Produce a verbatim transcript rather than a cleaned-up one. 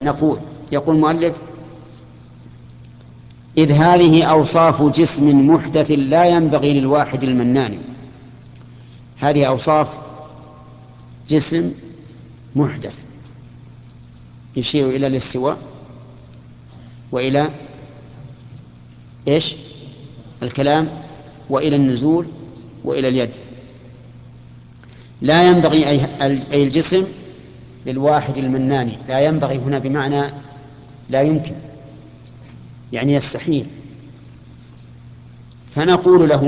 نقول يقول المؤلف: إذ هذه أوصاف جسم محدث لا ينبغي للواحد المنان. هذه أوصاف جسم محدث، يشير إلى الاستواء وإلى إيش الكلام وإلى النزول وإلى اليد. لا ينبغي أي الجسم للواحد المنان. لا ينبغي هنا بمعنى لا يمكن، يعني يستحيل. فنقول له: